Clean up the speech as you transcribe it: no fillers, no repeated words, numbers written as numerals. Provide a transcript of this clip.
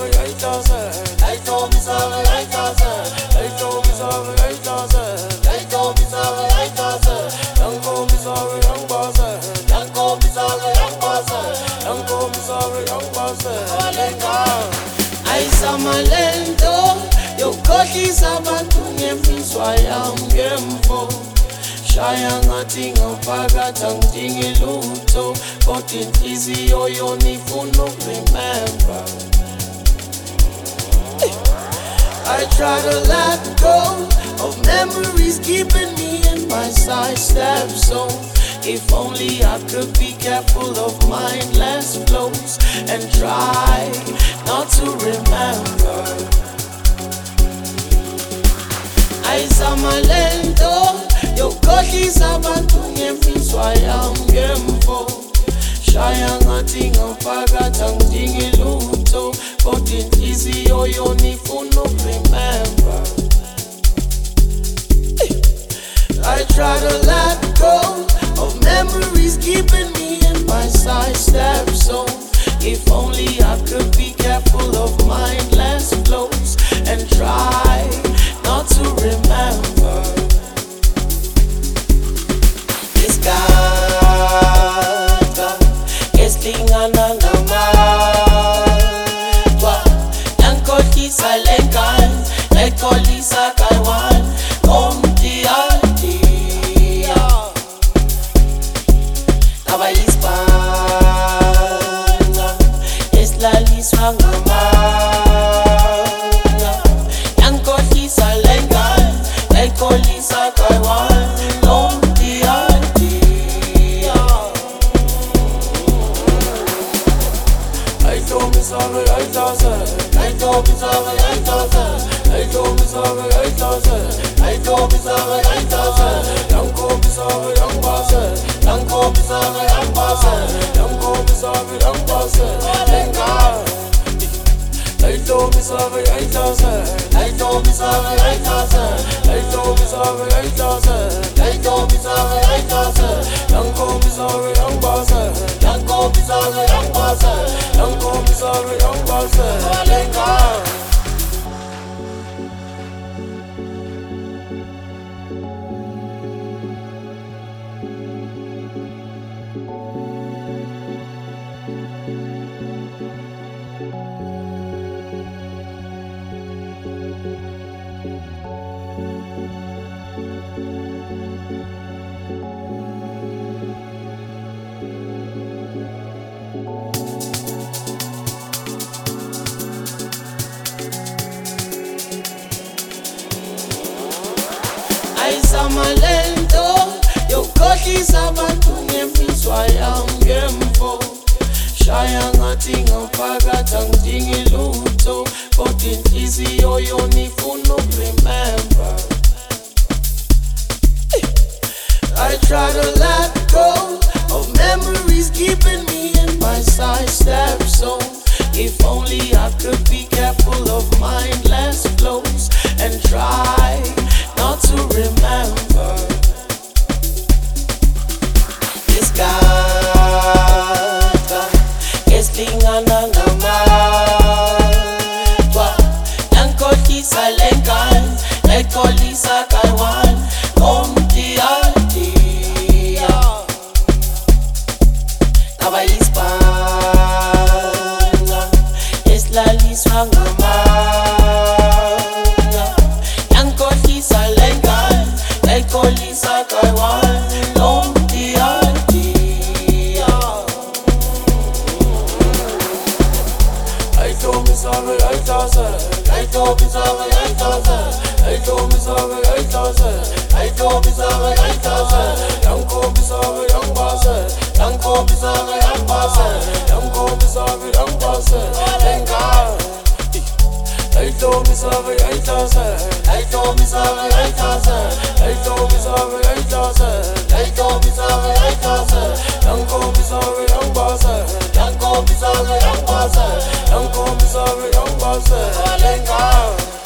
Ayisamalento yokukhohlisa abantu ngemizwa yami ngemvo. Shaya ngathi ngaphakathi angidingi lutho, kodwa inhliziyo yona ifuna ukuremember. I try to let go of memories keeping me in my sidestep zone. If only I could be careful of mindless flows and try not to remember. Ayisamalento yokukhohlisa abantu ngemizwa yami ngemvo. Shaya ngathi ngaphakathi angidingi lutho, kodwa inhliziyo yona ifuna ukuremember. I try to let go of memories keeping me in my sidestep zone. If only I could be careful of mindless flows and try not to remember. Iskata eslingana namatwa yankhohlisa lengane ekholisa kayiwani omtiatia abayisipanda esilaliswa ngamanga yankhohlisa lengane ekholisa kayiwani omtiatia. I told me sorry, I lost it. I told me sorry, I lost it. I told me sorry, I lost it. I told me sorry, I lost it. Young call me sorry, young boss it. Young call me sorry, young boss it. Young call me sorry, young boss it. Thank God. I told me sorry, I lost it. I told me sorry, I lost it. I told me sorry, I lost it. I told me sorry, I lost it. Young call me sorry, young boss it. Young call me sorry, young boss it. Young call me sorry, young boss it. Thank God. Ayisamalento yokukhohlisa abantu ngemizwa yami ngemvo. Shaya ngathi ngaphakathi angidingi lutho, kodwa inhliziyo yona ifuna ukuremember. I try to let go of memories keeping me in my sidestep zone. If only I could be careful of mindless flows and try not to remember. Iskata eslingana namatwa yankhohlisa lengane ekholisa kayiwani omtiatia abayisipanda esilaliswa ngamanga yankhohlisa lengane ekholisa kayiwani omtiatia. I told me sorry, I lost it. I told me sorry, I lost it. I told me sorry, I lost it. I told me sorry, I lost it. Young call me sorry, young boss it. Young call me sorry, young boss it. Young call me sorry, young boss it. Thank God. I told me sorry, I lost it. I told me sorry, I lost it. I told me sorry, I lost it. I told me sorry, I lost it. Young call me sorry, young boss it. Young call me sorry, young boss it. Young call me sorry, young boss it. Thank God.